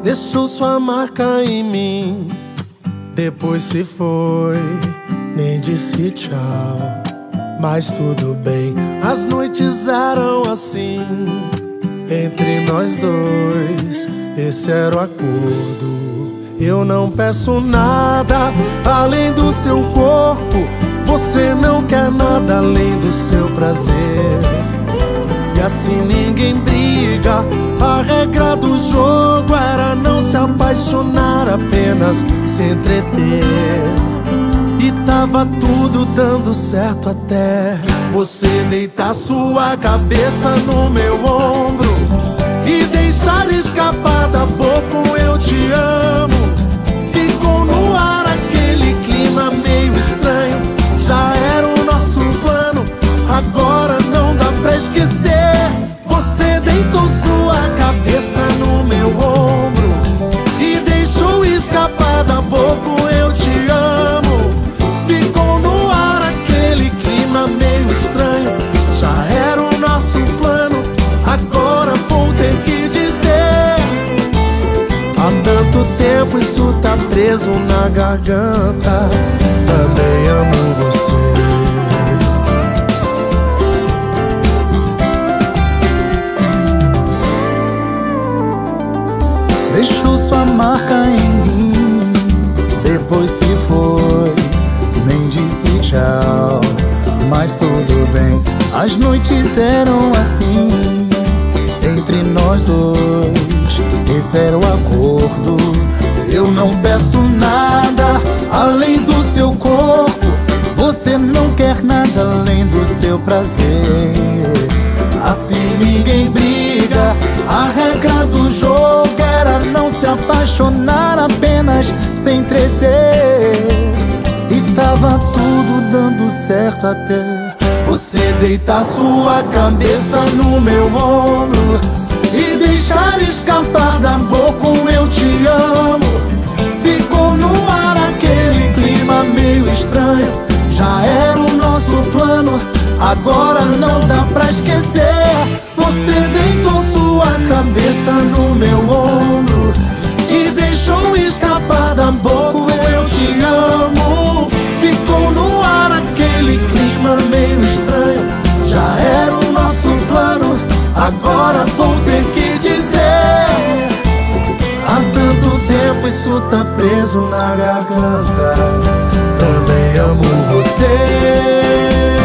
deixou sua marca em mim. Depois se foi, nem disse tchau. Mas tudo bem, as noites eram assim. Entre nós dois, esse era o acordo. Eu não peço nada além do seu corpo. Você não quer nada além do seu prazer. E assim ninguém briga. A regra do jogo era não se apaixonar, apenas se entreter. E tava tudo dando certo até você deitar sua cabeça no meu ombro e deixar escapar da boca um eu te amo. Ficou no ar aquele clima meio estranho. Já era o nosso plano, agora não dá pra esquecer. Você deitou sua cabeça no meu ombro e deixou escapar da boca um eu te amo. Ficou no ar aquele clima meio estranho. Já era o nosso plano, agora vou ter que dizer. Há tanto tempo isso tá preso na garganta. Também amo você. Deixou sua marca em mim, depois se foi, nem disse tchau. Mas tudo bem, as noites eram assim. Entre nós dois, esse era o acordo. Eu não peço nada além do seu corpo. Você não quer nada além do seu prazer. Assim ninguém briga. A regra do jogo era não se apaixonar, apenas se entreter. E tava tudo dando certo até você deitar sua cabeça no meu ombro e deixar escapar da boca um eu te amo. Ficou no ar aquele clima meio estranho. Já era o nosso plano, agora não dá pra esquecer. Você deitou sua cabeça no meu ombro e deixou escapar da boca o eu te amo. Ficou no ar aquele clima meio estranho. Já era o nosso plano, agora vou ter que dizer. Há tanto tempo isso tá preso na garganta. Também amo você.